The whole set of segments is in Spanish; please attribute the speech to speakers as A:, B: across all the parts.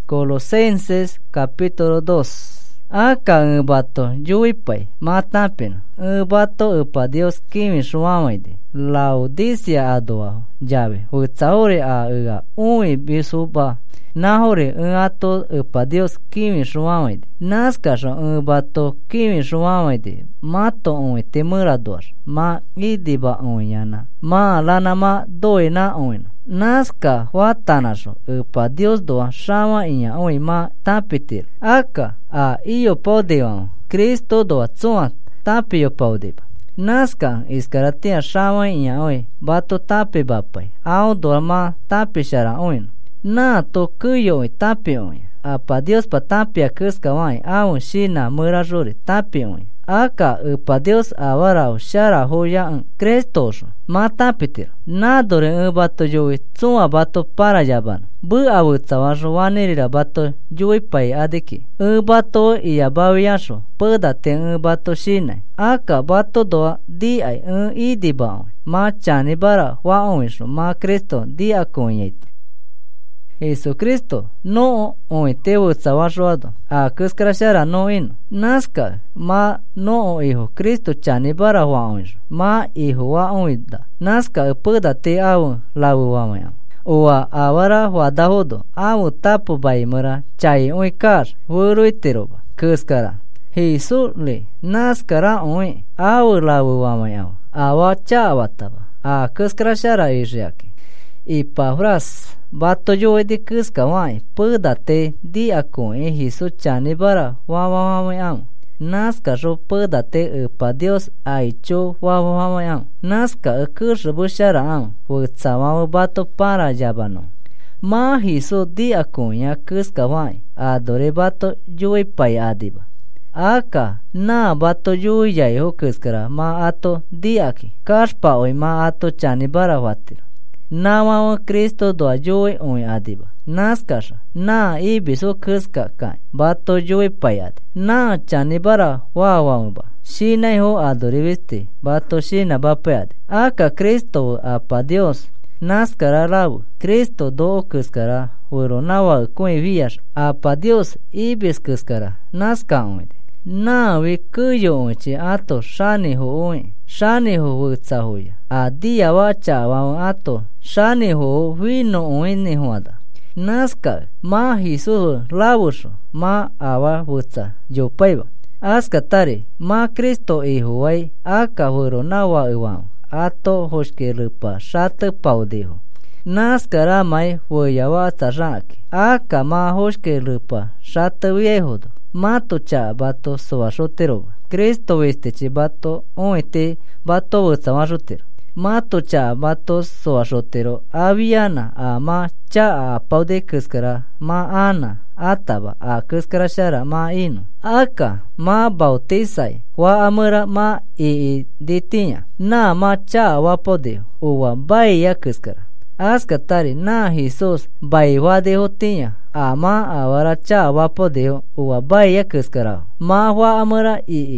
A: Colosenses capítulo 2. Aka bato yuipai matapin bato pa Dios kimi suamaide Laodicea adoa llave utsaore a ui bisuba nahore ato pa Dios kimi suamaide naskasho bato kimi suamaide mato ui temurador ma idiba uiana ma lana ma doina uina Nazca huatanasho pa Dios doa shama inya oi ma tapitir aka a iyo podeo Cristo doa tsua tapio podeba Nazca iskaratia shama inya oi bato tapi bapai au doa ma tapi shara oin na to kuyo tapi oi a pa Dios pa tapia kuska wai au shina murajuri tapi oi aka pa Dios avarao shara hoya Crestos mata pitir nadore bato yoi tsua bato para yaban bu awutsawaso wanirira bato yoi pai adeki bato iya bawiasho pada te bato shina aka bato doa di ai idiba ma chani bara wa oisho ma Cristo di akonyet Jesucristo no oite utsawasoado a kuskrashara no ino Nazca ma no hijo Cristo chani bara wa oisho ma hijo wa oida Nazca pada te au lawu wa maya oa awara wa dahodo au tapu baimura chai oikar wuruiteroba kuskara Jesús le Nazca oi au lawu wa maya awa chawataba a kuskrashara ishiaki Ipafras bato yo de kuska wai pada te di ako Jesús chani bara wa am Nazca ro pada te pa Dios aicho wa am Nazca kush bushara am utsawa bato para yabano ma Jesús di ako ya kuska wai adore bato yo pai adiba aka na bato yo ya ho kuskara ma ato di aki kaspa oi ma ato chani bara watir Nawa Cristo doa joy oi adiba Nazcasha na ibiso kuska kai bato joy payade na chani bara wa shina ho adoriviste bato shina bapayade aka Cristo apa Dios Nazcara rabu Cristo do kuskara wero nawa kuin vias apa Dios ibis kuskara Nazca oide na we kuyo oichi ato shani ho oi shani ho wutsa hoya a dia wa chawa ato shani ho vino oine hoada Nazca ma Jesús labusho ma awa wutsa yo paiba aska tare ma Cristo hijo wai aka horo nawa iwan ato hoshke rupa shate paudeho Nazca ramai woyawa tsaraki aka ma hoshke rupa shate viejodo mato cha bato soasotero Cristo veste bato oete bato wutsamasotero mato cha bato soasotero aviana ama cha paude kuskara ma ana ataba a kuskara shara ma ino aka ma bautizai wa amura ma ditinya na ma cha wa pode uwa baya kuskara aska tari na Jesús baiwa de hotinya ama awara cha wa pode uwa baya kuskara ma wa amura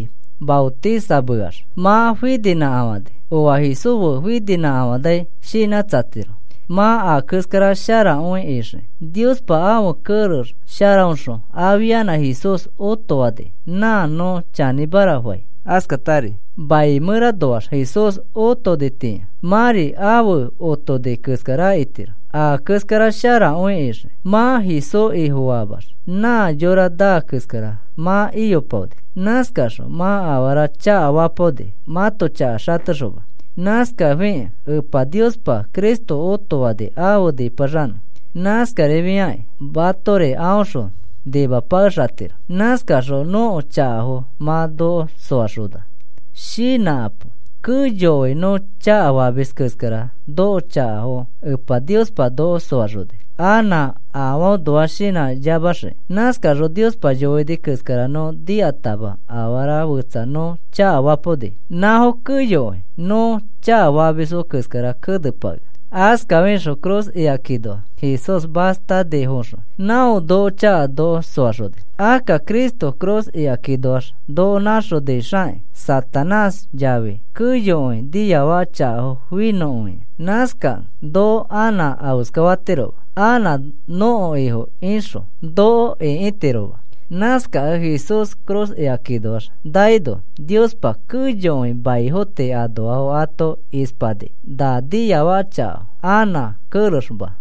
A: bautiza buar ma huidina awade uwa Jesús huidina awade shina tsatiro ma a kuskara shara un ishe Dios pa awo kurur shara unsho aviana Jesús otoade na no chani bara huay askatari bai mura doas Jesús oto de ti mari awo oto de kuskara itir a kuskara shara un ishe ma Jesús ihuabar na llora da kuskara ma iyo pode naskasho ma awara cha awa pode mato cha shatashoba Nazca ve pa Dios pa Cristo otoa de ao de parano Nazca reviai batore ausho de bapashatir Nazca ro no chaho ma do soashuda shinapo kuyo no chawa biskuskara do chaho pa Dios pa do soashude ana awo doashina yabashe Nazca ro Dios pa yo de kuskara no diataba awara wutsa no chawa pode naho kuyo no chawa biso kuskara kudupag aska venso cruz y akido Jesús basta de honso nao do cha do soashode aka Cristo cruz y akidos do nasho de shai Satanás llave kuyo diya wa chao huino Nazca do ana auskawatero ana no hijo inso do interoba nazca Jesús cruz e akidos daido Dios pa kujo baihote ado ato ispade da dia wacha ana kurusba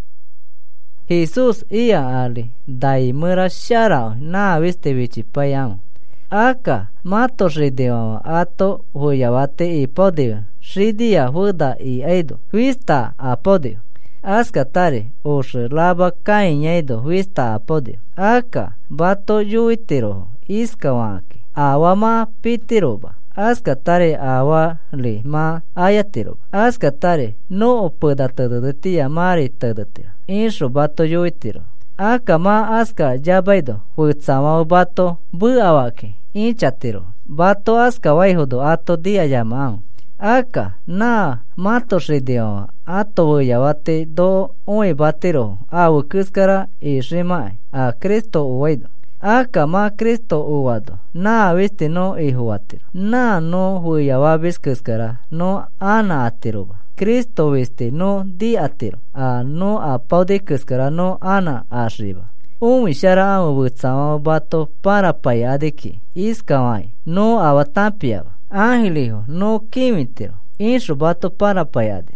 A: Jesús ia ali dai mura shara na viste vichi payam aka mato shrideo ato huyawate i pode shridia huda i aido vista a pode aska tare osh laba kainyaido vista a pode aka bato yuitiro iskawaki awama pitiroba aska tare awa li ma ayatiroba aska tare no pueda tadtia mari tadtia insho bato yuitiro aka ma aska jabaido hutsama bato bu awaki inchatiro bato aska waihodo ato dia yamao aka na mato shrideo ato yawate do oi batiro awu kuskara e shimai a Cristo uwaido aka ma Cristo uwado na viste no ihuatiro na no huyawabis kuskara no ana atiroba Cristo viste no di atiro a no a paude kuskara no ana ashriba shara wutsama bato para payadeki iskawai no awatapiaba Angelijo no kimitiro insho bato para payade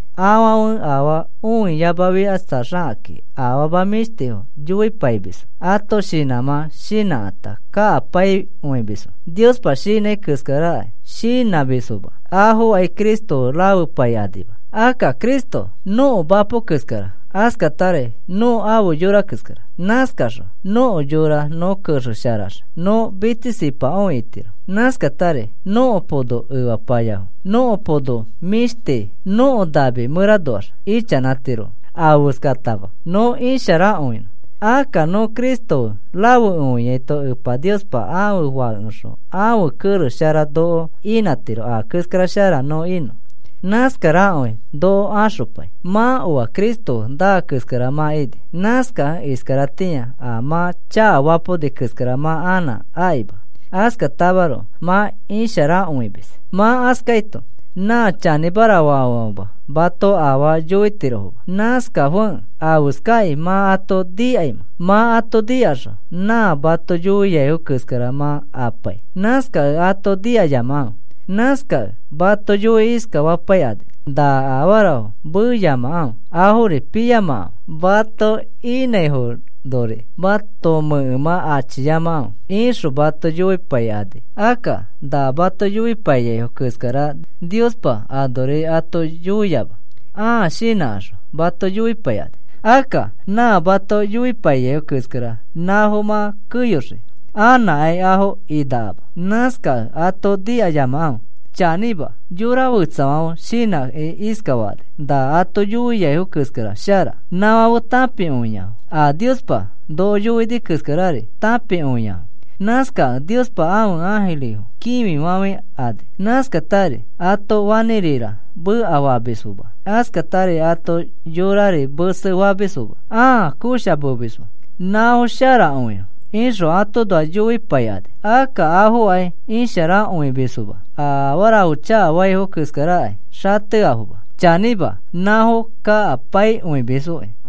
A: awa yabavi hasta shaki awa bamisteo yui paibis ato shinama shinata ka pai uibiso Dios pa shine kuskara shina bisuba aho ay Cristo lau payadiba aka Cristo no bapo kuskara aska tare no awo yura kuskara naskasho no yura no kusho sharash no bitisipa oitiro naska tare no podo uwa payao no podo miste no dabe murador ichanatiro awuskataba no inshara oin aka no Cristo lawu oyeto upa Dios pa awu wansho awu kuru shara do inatiro a kuskara shara no ino naskara oin do ashupai ma uwa Cristo da kuskara ma ide naska iskaratia a ma cha wapo de kuskara ma ana aiba aska tabaro ma inshara uibis ma askaito na chani bara wawa bato awa yuitiro naska hon awuskai ma ato diaima ma ato diasho na bato yuyehu kuskara ma apai naska ato dia yamao naska bato yuiska wapayade da awaro bu yamao ahuri piyamao bato inehu dore bato ma achiyamao inshu bato yui payade aka da bato yui payeho kuskara Dios pa adore ato yuyaba shinasho bato yui payade aka na bato yui payeho kuskara nahoma kuyoshi ana ay aho idaba naska ato dia yamao chaniba yura wutsama shina iskawade da ato yuyehu kuskara shara nawa tapi unya a Dios pa do yuidi kuskarare tapi unya naska Dios pa aun angelijo kimi mame ade naska tare ato wanirira bu awabisuba aska tare ato yurare bu sewabisuba kusha bubisuba nao shara unya insho ato do yui payade aka aho ay inshara uibisuba wara ucha waiho kuskara shate ahuba chaniba naho ka pai uibisu